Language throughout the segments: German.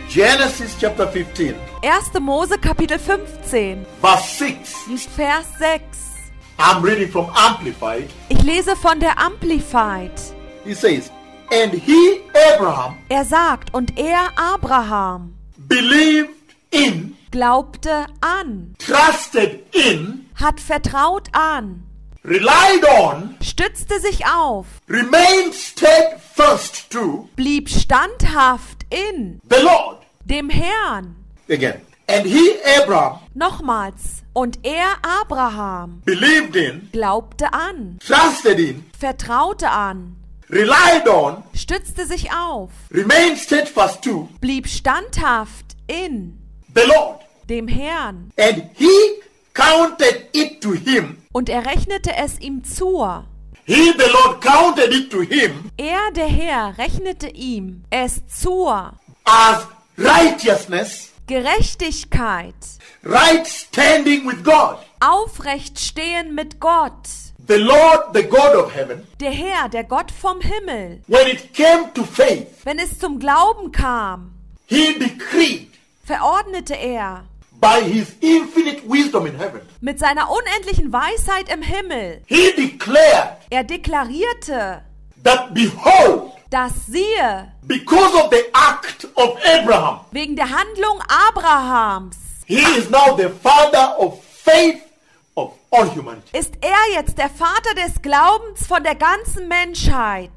Genesis chapter 15, 1. Mose Kapitel 15, verse 6. Vers 6. I'm reading from Amplified. Ich lese von der Amplified. He says, and he, Abraham, Er sagt, und er, Abraham, believed in, glaubte an, trusted in, hat vertraut an, relied on, stützte sich auf, remained steadfast to blieb standhaft in the Lord. dem Herrn. Again. And he, Abraham, Nochmals, und er, Abraham, believed in, glaubte an, trusted in, vertraute an, relied on, stützte sich auf, remained steadfast to blieb standhaft in the Lord. dem Herrn. And he counted it to him. Und er rechnete es ihm zu. He, the Lord, counted it to him Er, der Herr, rechnete ihm es zu. as righteousness, Gerechtigkeit, right standing with God. aufrecht stehen mit Gott. The Lord, the God of heaven, Der Herr, der Gott vom Himmel. when it came to faith, Wenn es zum Glauben kam, he decreed verordnete er by his infinite wisdom in heaven. mit seiner unendlichen Weisheit im Himmel. He declared Er deklarierte, that behold, dass siehe, because of the act of Abraham, wegen der Handlung Abrahams he is now the father of faith of all humanity. ist er jetzt der Vater des Glaubens von der ganzen Menschheit.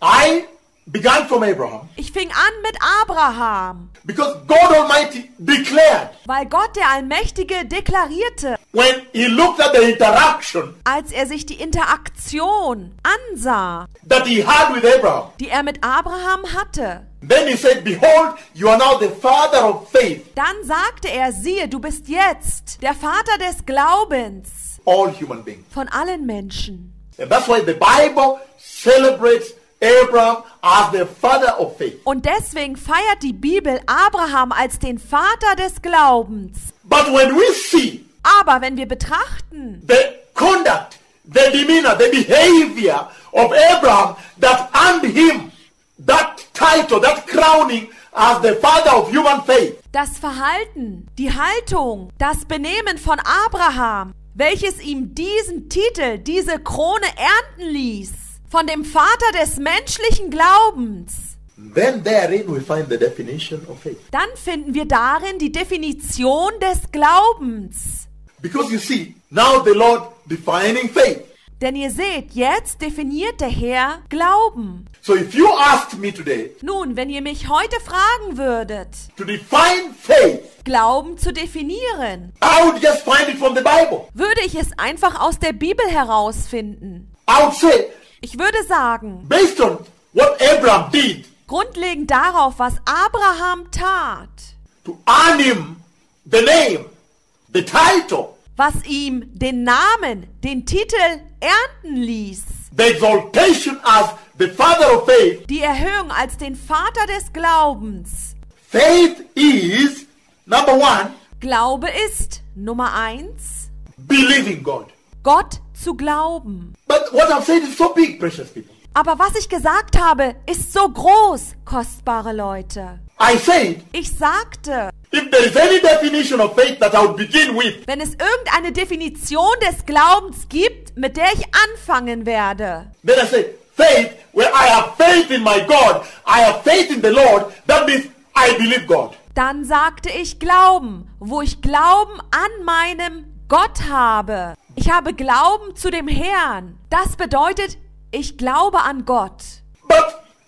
I began from Abraham Ich fing an mit Abraham, because God Almighty declared weil Gott der Allmächtige deklarierte, when he looked at the interaction als er sich die Interaktion ansah, that he had with Abraham. die er mit Abraham hatte. Then he said, behold, you are now the father of faith, Dann sagte er, siehe, du bist jetzt der Vater des Glaubens all human beings. von allen Menschen. And that's why the Bible celebrates Abraham as the father of faith. Und deswegen feiert die Bibel Abraham als den Vater des Glaubens. But when we see Aber wenn wir betrachten, the conduct, the demeanor, the behavior of Abraham that earned him that title, that crowning as the father of human faith, das Verhalten, die Haltung, das Benehmen von Abraham, welches ihm diesen Titel, diese Krone ernten ließ, von dem Vater des menschlichen Glaubens, then therein we find the definition of faith. dann finden wir darin die Definition des Glaubens. Because you see, now the Lord defining faith. Denn ihr seht, jetzt definiert der Herr Glauben. So if you asked me today Nun, wenn ihr mich heute fragen würdet, to define faith, Glauben zu definieren, I would just find it from the Bible. würde ich es einfach aus der Bibel herausfinden. I would say, Ich würde sagen, based on what Abraham did grundlegend darauf, was Abraham tat, to earn him the name, the title, was ihm den Namen, den Titel ernten ließ, the exaltation as the father of faith, die Erhöhung als den Vater des Glaubens. faith is, number one, Glaube ist, Nummer 1, believing God. Gott zu glauben. But what I've said is so big, precious people. Aber was ich gesagt habe, ist so groß, kostbare Leute. I said, Ich sagte, if there is any definition of faith that I would begin with, wenn es irgendeine Definition des Glaubens gibt, mit der ich anfangen werde, then I say, faith, where I have faith in my God, I have faith in the Lord, that means I believe God. dann sagte ich Glauben, wo ich Glauben an meinem Gott habe. Ich habe Glauben zu dem Herrn. Das bedeutet, ich glaube an Gott. But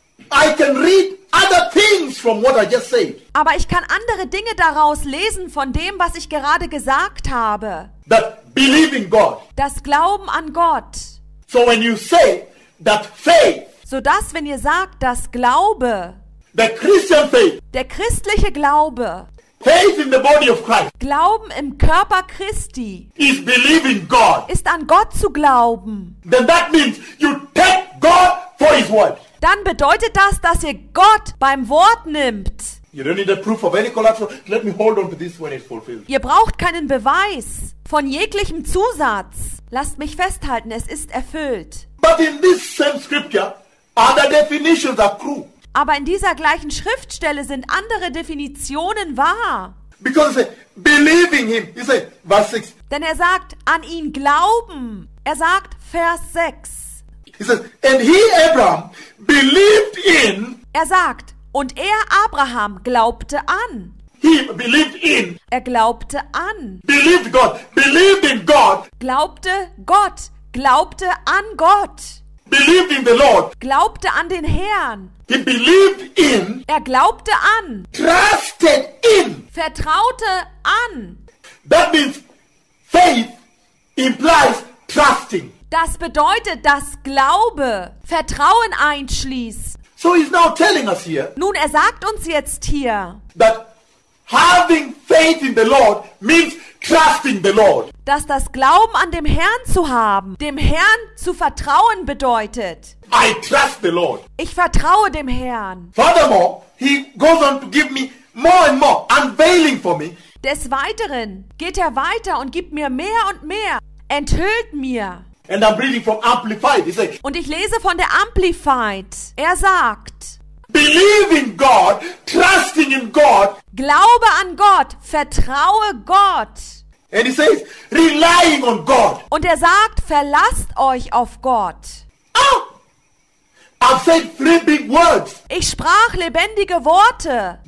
I can read other things from what I just said. Aber ich kann andere Dinge daraus lesen von dem, was ich gerade gesagt habe. That believing God. Das Glauben an Gott. So when you say that faith, Sodass, wenn ihr sagt, das Glaube, the Christian faith, der christliche Glaube, faith in the body of Christ, Glauben im Körper Christi, is believing God, ist an Gott zu glauben, then that means you take God for His word. dann bedeutet das, dass ihr Gott beim Wort nimmt. You don't need a proof of any collateral. Let me hold on to this when it's fulfilled. Ihr braucht keinen Beweis von jeglichem Zusatz. Lasst mich festhalten, es ist erfüllt. But in this same scripture, other definitions are true. Aber in dieser gleichen Schriftstelle sind andere Definitionen wahr. Because he said, believing him. He said, verse 6. Denn er sagt, an ihn glauben. Er sagt, Vers 6. He says, and he, Abraham, believed in. Er sagt, und er, Abraham, glaubte an. He believed in. Er glaubte an. Believed God. Believed in God. Glaubte Gott. Glaubte an Gott. Believed in the Lord. Glaubte an den Herrn. He believed in. Er glaubte an. Trusted in. Vertraute an. That means faith implies trusting. Das bedeutet, dass Glaube Vertrauen einschließt. So he's now telling us here Nun, er sagt uns jetzt hier, that having faith in the Lord means trusting the Lord. dass das Glauben an dem Herrn zu haben, dem Herrn zu vertrauen bedeutet. I trust the Lord. Ich vertraue dem Herrn. Furthermore, he goes on to give me more and more, unveiling for me Des Weiteren geht er weiter und gibt mir mehr und mehr, enthüllt mir. And I'm reading from Amplified. He says, Und ich lese von der Amplified. Er sagt, believe in God, trusting in God. glaube an Gott, vertraue Gott. And he says, relying on God. Und er sagt, verlasst euch auf Gott. I've said three big words Ich sprach lebendige Worte,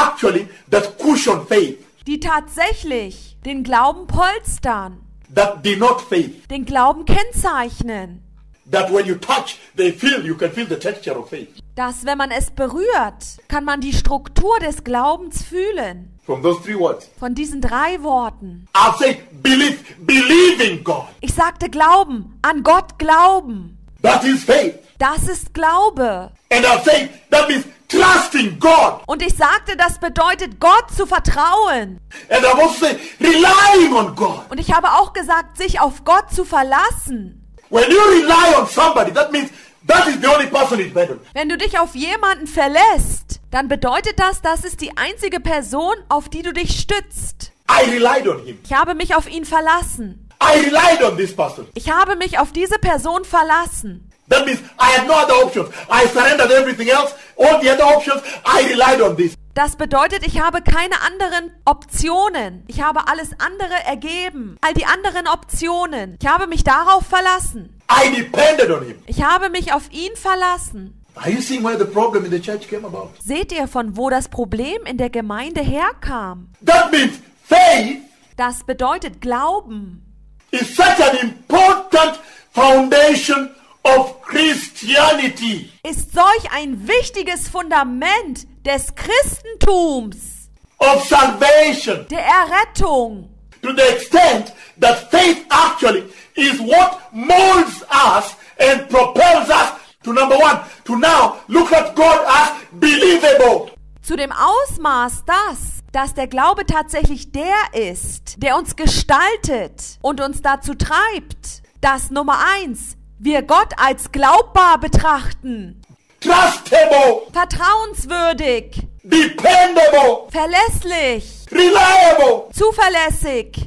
that cushion faith, die tatsächlich den Glauben polstern, that denote faith, den Glauben kennzeichnen. that when you touch, you can feel the texture of faith. Dass, wenn man es berührt, kann man die Struktur des Glaubens fühlen. From those three words. Von diesen 3 Worten. I've said believe in God. Ich sagte Glauben, an Gott glauben. That is faith. Das ist Glaube. And I've said that means trusting God. Und ich sagte, das bedeutet, Gott zu vertrauen. And I've also said relying on God. Und ich habe auch gesagt, sich auf Gott zu verlassen. When you rely on somebody, that means that is the only person you depend on. Wenn du dich auf jemanden verlässt, dann bedeutet das, das ist die einzige Person, auf die du dich stützt. I relied on him. Ich habe mich auf ihn verlassen. I relied on this person. Ich habe mich auf diese Person verlassen. That means I had no other options. I surrendered everything else. All the other options, I relied on this. Das bedeutet, ich habe keine anderen Optionen. Ich habe alles andere ergeben. All die anderen Optionen. Ich habe mich darauf verlassen. I depended on him. Ich habe mich auf ihn verlassen. Are you seeing where the problem in the church came about? Seht ihr, von wo das Problem in der Gemeinde herkam? That means faith Das bedeutet Glauben. is such an important foundation of Christianity. Ist solch ein wichtiges Fundament des Christentums, Of salvation, der Errettung. to the extent that faith actually is what molds us and propels us to number one, to now look at God as believable. Zu dem Ausmaß dass der Glaube tatsächlich der ist, der uns gestaltet und uns dazu treibt, dass Nummer 1, wir Gott als glaubbar betrachten, Trustable, vertrauenswürdig, dependable, verlässlich, reliable. zuverlässig.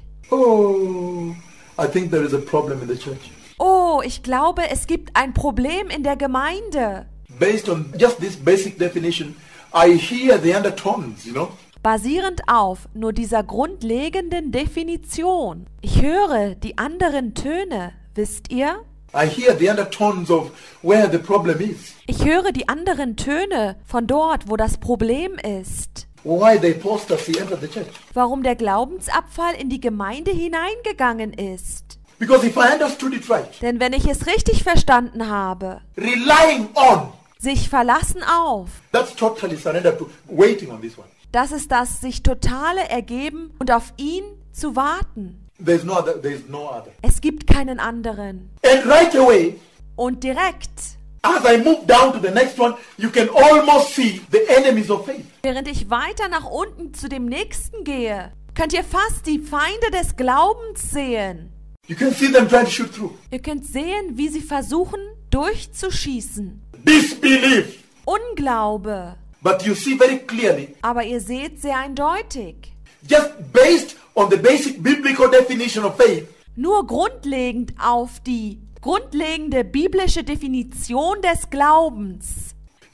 Oh, I think there is a problem in the church. Oh, ich glaube, es gibt ein Problem in der Gemeinde. Based on just this basic definition, I hear the undertones, Basierend auf nur dieser grundlegenden Definition. Ich höre die anderen Töne, wisst ihr? I hear the undertones of where the problem is. Ich höre die anderen Töne von dort, wo das Problem ist. Why the apostasy entered the church. Warum der Glaubensabfall in die Gemeinde hineingegangen ist. Because if I understood it right, Denn wenn ich es richtig verstanden habe, relying on, sich verlassen auf, that's totally surrender to waiting on this one. das ist das sich totale Ergeben und auf ihn zu warten. There's no other. Es gibt keinen anderen. And right away, Und direkt, as I move down to the next one, you can almost see the enemies of faith. während ich weiter nach unten zu dem nächsten gehe, könnt ihr fast die Feinde des Glaubens sehen. You can see them trying to shoot through. Ihr könnt sehen, wie sie versuchen, durchzuschießen. Disbelief. Unglaube. But you see very clearly, Aber ihr seht sehr eindeutig. just based on the basic biblical definition of faith, Nur grundlegend auf die grundlegende biblische Definition des Glaubens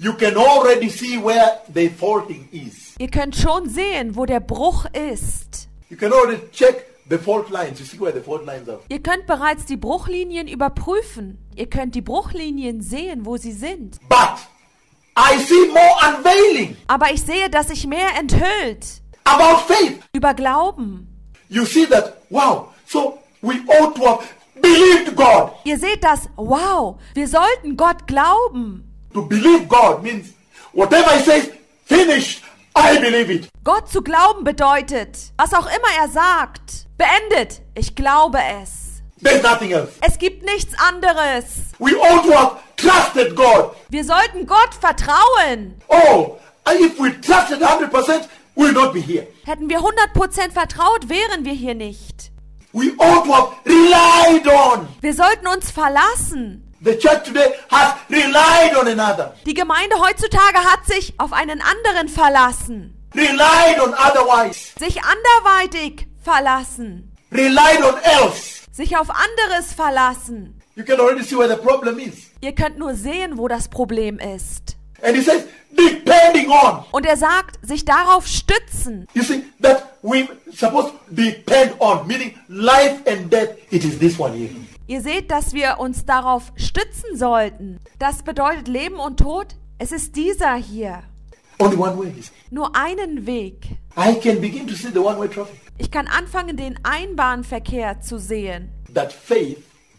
you can already see where the faulting is. Ihr könnt schon sehen, wo der Bruch ist. You can already check the fault lines. You see where the fault lines are. Ihr könnt bereits die Bruchlinien überprüfen. Ihr könnt die Bruchlinien sehen, wo sie sind. But I see more unveiling Aber ich sehe, dass sich mehr enthüllt about faith. über Glauben. You see that, wow, so we ought to have believed God. Ihr seht das, wow, wir sollten Gott glauben. To believe God means whatever He says, finished, I believe it. Gott zu glauben bedeutet, was auch immer er sagt, beendet, ich glaube es. There's nothing else. Es gibt nichts anderes. We ought to have trusted God. Wir sollten Gott vertrauen. Oh, if we trusted 100%, we'll not be here. Hätten wir 100% vertraut, wären wir hier nicht. We ought to have relied on. Wir sollten uns verlassen. The church today has relied on another. Die Gemeinde heutzutage hat sich auf einen anderen verlassen, Relied on otherwise. sich anderweitig verlassen, Relied on else. sich auf anderes verlassen. You can already see where the problem is. Ihr könnt nur sehen, wo das Problem ist. And He says, depending on. Und er sagt, sich darauf stützen. You see, that we supposed to depend on, meaning life and death, it is this one here. Ihr seht, dass wir uns darauf stützen sollten. Das bedeutet Leben und Tod. Es ist dieser hier. Only one way is. Nur einen Weg. I can begin to see the one-way traffic. Ich kann anfangen, den Einbahnverkehr zu sehen, That faith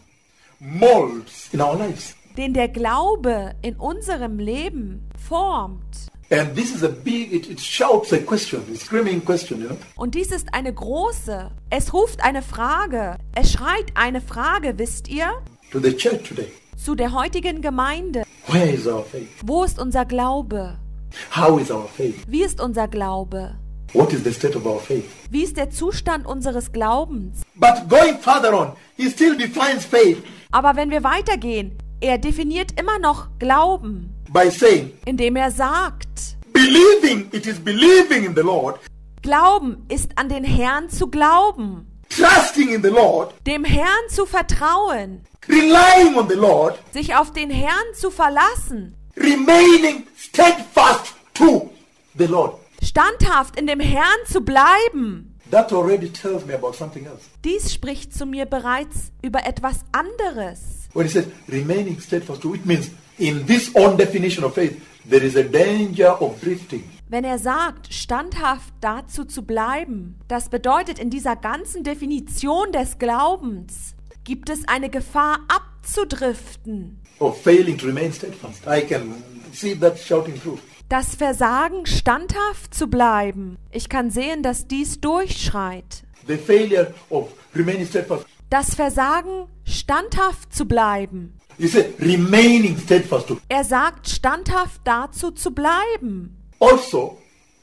molds in our lives. den der Glaube in unserem Leben formt. And this is a big, it shouts a question, a screaming question, you know. Und dies ist eine große, es ruft eine Frage, es schreit eine Frage, wisst ihr, To the church today. zu der heutigen Gemeinde. Where is our faith? Wo ist unser Glaube? How is our faith? Wie ist unser Glaube? What is the state of our faith? Wie ist der Zustand unseres Glaubens? But going further on, he still defines faith Aber wenn wir weitergehen, er definiert immer noch Glauben, by saying, indem er sagt, believing, it is believing in the Lord, Glauben ist an den Herrn zu glauben, trusting in the Lord, dem Herrn zu vertrauen, relying on the Lord, sich auf den Herrn zu verlassen, remaining steadfast to the Lord. standhaft in dem Herrn zu bleiben. That already tells me about something else. Dies spricht zu mir bereits über etwas anderes. When he says remaining steadfast to, it means in this own definition of faith, there is a danger of drifting. Wenn er sagt, standhaft dazu zu bleiben, das bedeutet in dieser ganzen Definition des Glaubens, gibt es eine Gefahr abzudriften. Of failing to remain steadfast. I can see that shouting through. Das Versagen, standhaft zu bleiben. Ich kann sehen, dass dies durchschreit. The failure of remaining steadfast. Das Versagen, standhaft zu bleiben. You say remaining steadfast to. Er sagt, standhaft dazu zu bleiben. Also,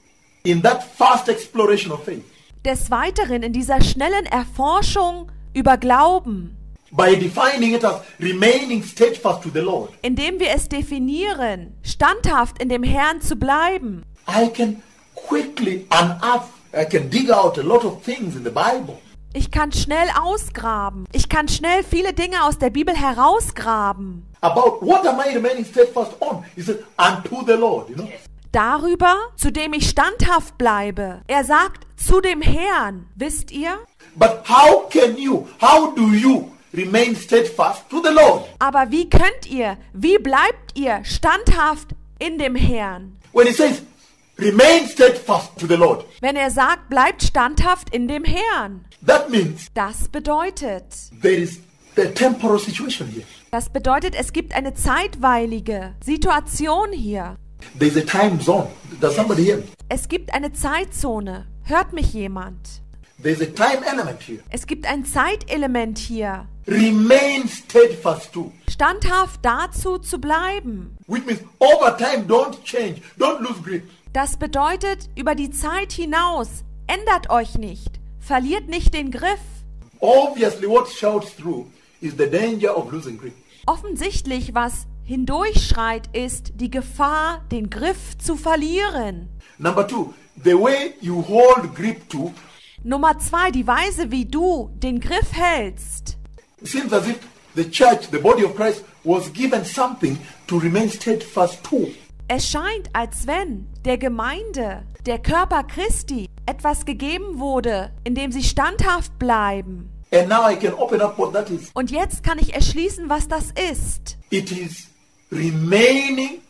in that fast exploration of faith, Des Weiteren in dieser schnellen Erforschung über Glauben, by defining it as remaining steadfast to the Lord, indem wir es definieren, standhaft in dem Herrn zu bleiben, I can quickly unearth, I can dig out a lot of things in the Bible. ich kann schnell ausgraben, ich kann schnell viele Dinge aus der Bibel herausgraben, About what am I remaining steadfast on? He said, unto the Lord, you know. darüber, zu dem ich standhaft bleibe. Er sagt, zu dem Herrn, wisst ihr? But how do you remain steadfast to the Lord? Aber wie könnt ihr, wie bleibt ihr standhaft in dem Herrn? When he says, remain steadfast to the Lord, Wenn er sagt, bleibt standhaft in dem Herrn. that means Das bedeutet, there is a temporal situation here. das bedeutet, es gibt eine zeitweilige Situation hier. There is a time zone. Does somebody hear me? Es gibt eine Zeitzone. Hört mich jemand? There is a time element here. Es gibt ein Zeitelement hier. Remain steadfast to. Standhaft dazu zu bleiben. Which means over time, don't change. Don't lose grip. Das bedeutet, über die Zeit hinaus, ändert euch nicht. Verliert nicht den Griff. Obviously, what shouts through is the danger of losing grip. Offensichtlich, was hindurchschreit, ist die Gefahr, den Griff zu verlieren. Number two, the way you hold grip to Nummer 2, die Weise, wie du den Griff hältst. seems as if the church, the body of Christ, was given something to remain steadfast to. Es scheint, als wenn der Gemeinde, der Körper Christi, etwas gegeben wurde, in dem sie standhaft bleiben. And now I can open up what that is. Und jetzt kann ich erschließen, was das ist. It is remaining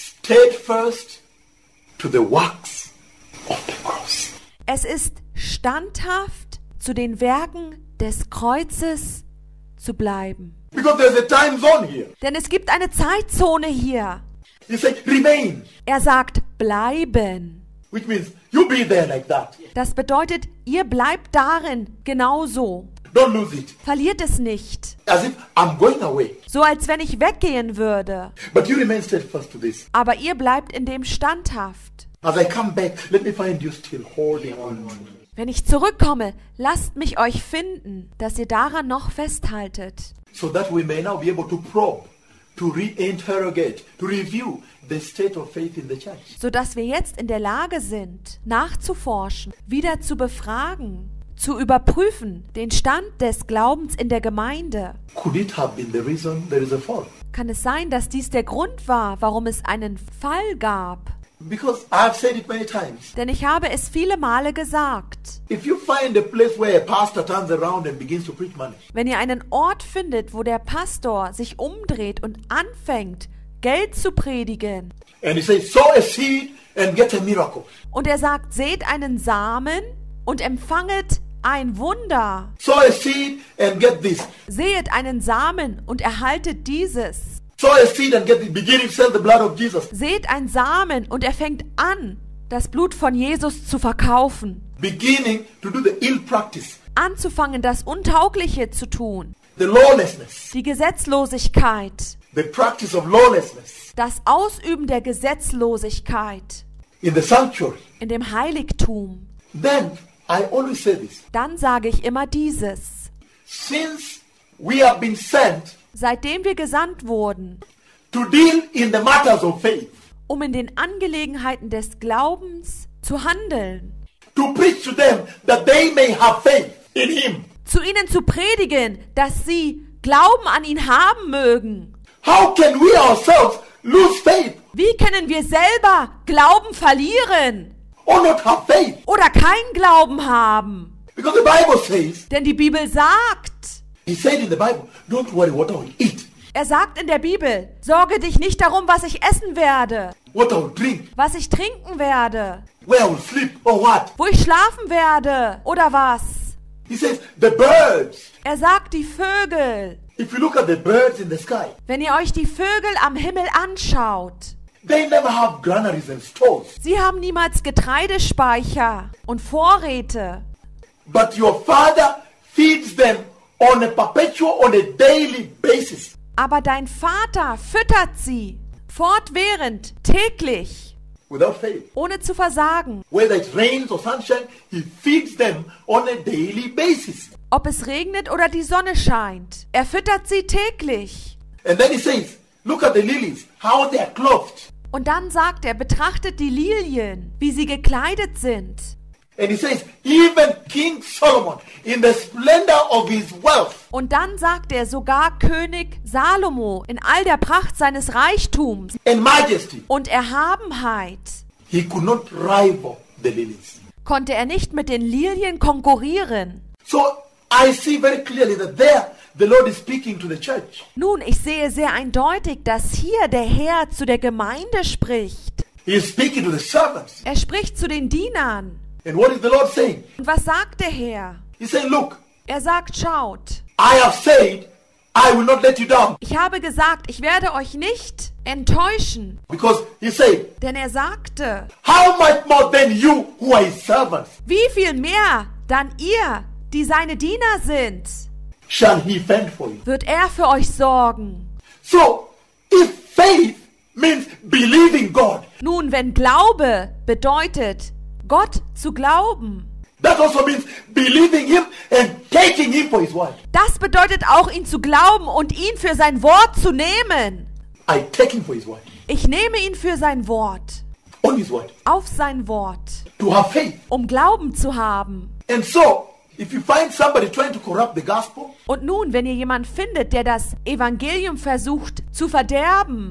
steadfast to the works of the cross. Es ist standhaft zu den Werken des Kreuzes zu bleiben. Because there's a time zone here. Denn es gibt eine Zeitzone hier. He said, remain. Er sagt, bleiben. Which means you be there like that. Das bedeutet, ihr bleibt darin genauso. Don't lose it. Verliert es nicht. As if I'm going away. So als wenn ich weggehen würde. But you remain steadfast to this. Aber ihr bleibt in dem standhaft. As I come back, let me find you still holding on. Wenn ich zurückkomme, lasst mich euch finden, dass ihr daran noch festhaltet. So that we may now be able to probe, to re-interrogate, to review the state of faith in the church. Sodass wir jetzt in der Lage sind, nachzuforschen, wieder zu befragen, zu überprüfen, den Stand des Glaubens in der Gemeinde. Could it have been the reason there is a fall? Kann es sein, dass dies der Grund war, warum es einen Fall gab? Because I've said it many times. Denn ich habe es viele Male gesagt. If you find a place where a pastor turns around and begins to preach money, Wenn ihr einen Ort findet, wo der Pastor sich umdreht und anfängt, Geld zu predigen, and he says, sow a seed and get a miracle. und er sagt, seht einen Samen und empfanget ein Wunder. Sow a seed and get this. Sehet einen Samen und erhaltet dieses. Sow a seed and get this. Beginning to sell the blood of Jesus. Seht einen Samen und er fängt an, das Blut von Jesus zu verkaufen. Beginning to do the ill practice, Anzufangen, das Untaugliche zu tun. the lawlessness, Die Gesetzlosigkeit. the practice of lawlessness Das Ausüben der Gesetzlosigkeit in the sanctuary. in dem Heiligtum. Then I always say this. Dann sage ich immer dieses. Since we have been sent Seitdem wir gesandt wurden, to deal in the matters of faith, um in den Angelegenheiten des Glaubens zu handeln, to preach to them that they may have faith in him. zu ihnen zu predigen, dass sie Glauben an ihn haben mögen. How can we ourselves lose faith Wie können wir selber Glauben verlieren or not have faith? oder keinen Glauben haben? Because the Bible says, Denn die Bibel sagt, he said in the Bible, don't worry what I will eat, er sagt in der Bibel, sorge dich nicht darum, was ich essen werde, what I will drink, was ich trinken werde, where I will sleep, or what. wo ich schlafen werde oder was. He says, the birds. Er sagt die Vögel. If you look at the birds in the sky, Wenn ihr euch die Vögel am Himmel anschaut, they never have granaries and stores. sie haben niemals Getreidespeicher und Vorräte. But your Father feeds them on a perpetual, on a daily basis. Aber dein Vater füttert sie fortwährend, täglich, Without fail. ohne zu versagen. Whether it rains or sunshine, he feeds them on a daily basis. Ob es regnet oder die Sonne scheint, er füttert sie täglich. And then he says, look at the lilies, how they are clothed. Und dann sagt er, betrachtet die Lilien, wie sie gekleidet sind. And he says, even King Solomon, in the splendor of his wealth, Und dann sagt er, sogar König Salomo in all der Pracht seines Reichtums and majesty, und Erhabenheit he could not rival the lilies. konnte er nicht mit den Lilien konkurrieren. So I see very clearly that there the Lord is speaking to the church. Nun, ich sehe sehr eindeutig, dass hier der Herr zu der Gemeinde spricht. He is speaking to the servants. Er spricht zu den Dienern. And what is the Lord saying? Und was sagt der Herr? He's saying, look, Er sagt, schaut, I have said, I will not let you down. ich habe gesagt, ich werde euch nicht enttäuschen. Because he said, Denn er sagte, how much more than you who are his servants wie viel mehr dann ihr, die seine Diener sind, shall he fend for you? wird er für euch sorgen. So, if faith means believing God, Nun, wenn Glaube bedeutet, Gott zu glauben, that also means believing him and taking him for his word. das bedeutet auch, ihn zu glauben und ihn für sein Wort zu nehmen. I take him for his word. Ich nehme ihn für sein Wort, On his word. auf sein Wort, To have faith. um Glauben zu haben. And so, if you find somebody trying to corrupt the gospel, Und nun, wenn ihr jemanden findet, der das Evangelium versucht zu verderben,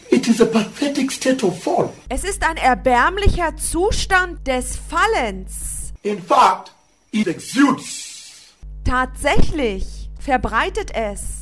It is a pathetic state of fall. Es ist ein erbärmlicher Zustand des Fallens. In fact, it exudes Tatsächlich verbreitet es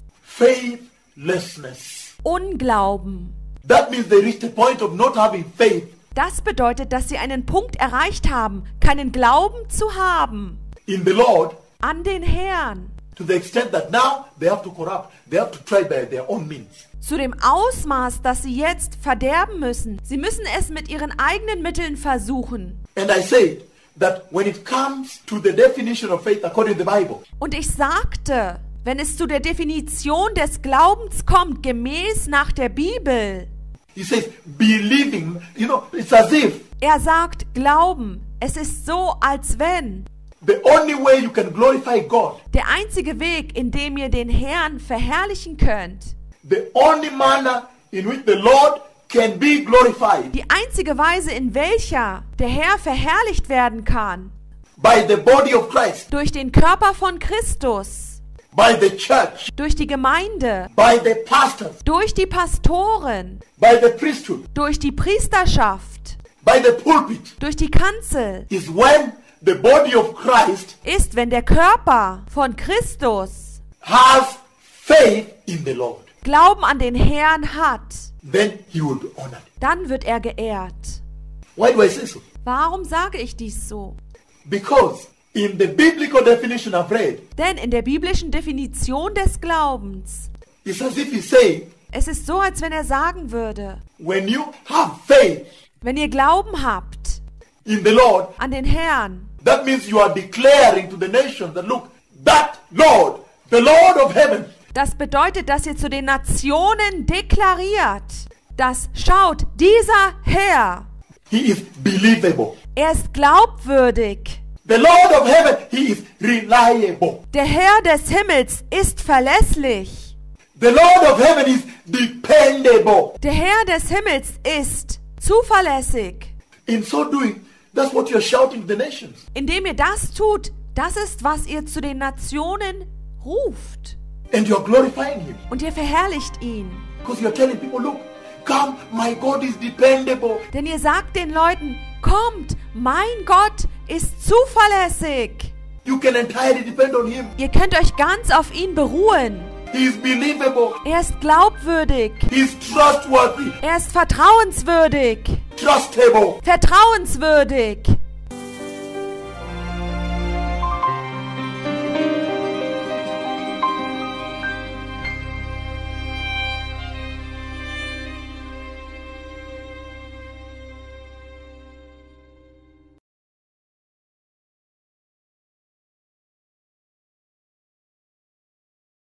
faithlessness. Unglauben. That means they reached a point of not having faith Das bedeutet, dass sie einen Punkt erreicht haben, keinen Glauben zu haben in the Lord, an den Herrn. to the extent that now they have to corrupt. They have to try by their own means. Zu dem Ausmaß, dass sie jetzt verderben müssen. Sie müssen es mit ihren eigenen Mitteln versuchen. And I said that when it comes to the definition of faith according to the Bible, Und ich sagte, wenn es zu der Definition des Glaubens kommt, gemäß nach der Bibel, he says believing, it's as if er sagt Glauben. Es ist so, als wenn. the only way you can glorify God, Der einzige Weg, in dem ihr den Herrn verherrlichen könnt, the only manner in which the Lord can be glorified, die einzige Weise, in welcher der Herr verherrlicht werden kann, by the body of Christ, durch den Körper von Christus, by the church, durch die Gemeinde, by the pastors, durch die Pastoren, by the priesthood, durch die Priesterschaft, by the pulpit, durch die Kanzel, is when the body of Christ ist, wenn der Körper von Christus has faith in the Lord. Glauben an den Herrn hat, Then he will be honored. dann wird er geehrt. Why do I say so? Warum sage ich dies so? Because in the biblical definition I've read, Denn in der biblischen Definition des Glaubens, it's as if he's saying, es ist so, als wenn er sagen würde, when you have faith wenn ihr Glauben habt in the Lord, an den Herrn, that means you are declaring to the nations that look, that Lord, the Lord of heaven, das bedeutet, dass ihr zu den Nationen deklariert, dass schaut, dieser Herr, he is believable. er ist glaubwürdig. The Lord of heaven, he is reliable. Der Herr des Himmels ist verlässlich. The Lord of heaven is dependable. Der Herr des Himmels ist zuverlässig. In so doing, that's what you're shouting to the nations. Indem ihr das tut, das ist, was ihr zu den Nationen ruft. And you're glorifying him. Und ihr verherrlicht ihn. Because you're telling people, look, come, my God is dependable. Denn ihr sagt den Leuten, kommt, mein Gott ist zuverlässig. You can entirely depend on him. Ihr könnt euch ganz auf ihn beruhen. He is believable. Er ist glaubwürdig. He is trustworthy. Er ist vertrauenswürdig. Trustable. Vertrauenswürdig.